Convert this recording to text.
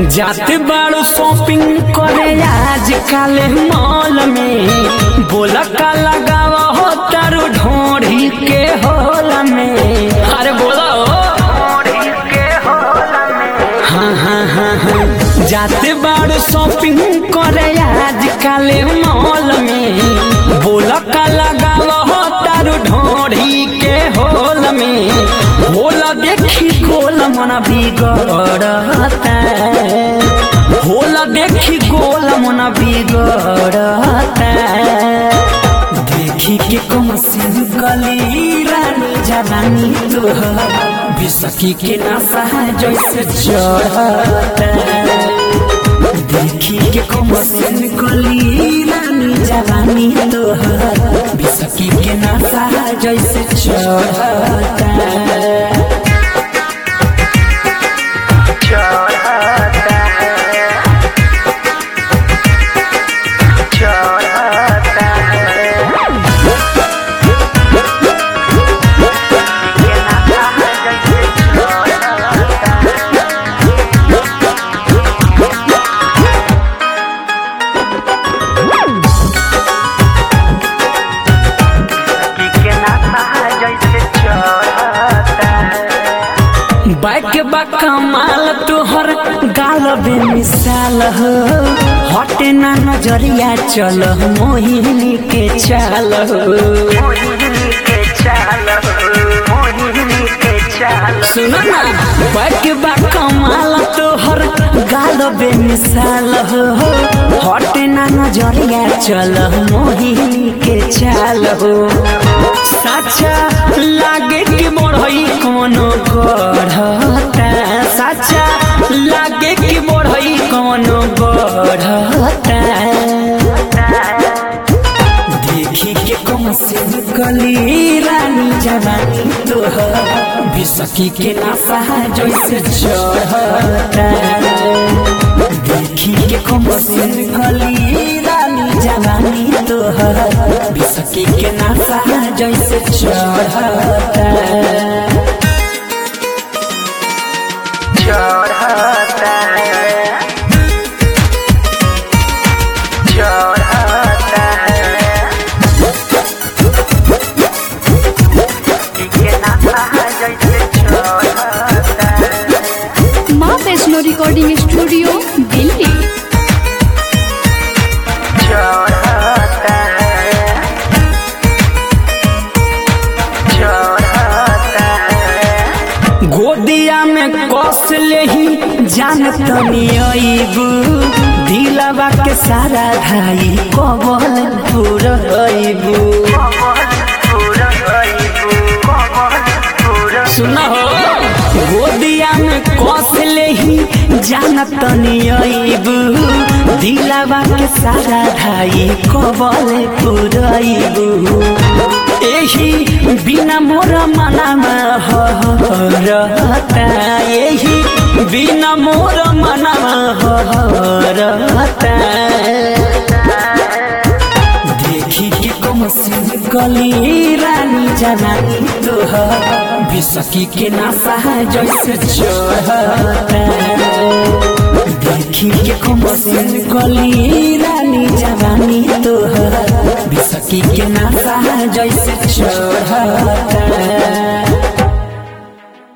जाते बाड़ू शॉपिंग करे आज काले मॉल में, बोला का लगाव हो तारू ढोढ़ी के होल में। अरे बोला हो ढोढ़ी के होल में। हाँ जाते बाड़ू शॉपिंग करे आज काले मॉल में, बोला का लगाव हो तारू ढोढ़ी के होल में। होला देखी गोल मना बिगड़ता, होला देखी गोल मना बिगड़ता। देखी के कमसिन गली रानी जवानी तोहर बिसकी के नशा जैसे चढ़ता। देखी के कमसिन गली रानी जवानी तोहर बिसकी के नशा जैसे चढ़ता। बाइक बा कमाल तोहर गाल बेमिसाल हो, हटे ना नजरिया चल मोहिनी के चाल हो। सुनो ना बाइक बा कमाल तोहर गाल बेमिसाल हो, हटे ना नजरिया चल मोहिनी के चाल हो। साचा लागे कि बढ़ई कोनो गढ़ता, साचा लागे कि बढ़ई कोनो गढ़ता। देखी के कमसिन गली रानी जवानी तोहर बिसकी के नशा जैसे चढ़ता। देखी के कमसिन गली रानी जवानी तोहर बिसकी के नशा जैसे चढ़ता। माँ वैष्णो रिकॉर्डिंग स्टूडियो दिल्ली। गोदिया में कस ले ही जान तनी अइबू, दिलवा के सारा धाई कबल पुरइबू। सुना हो गोदिया में कस ले ही जान तनी अइबू, दिलवा के सारा धाई कबल पुरइबू। एही बिना मोर मनमा हरता, एही बिना मोर मनमा हरता। देखी के कमसिन गली रानी जवानी तोहर बिसकी के नशा जैसे चढ़ता। देखी के कमसिन गली रानी जवानी तोहर बिसकी के नशा जैसे चढ़ता।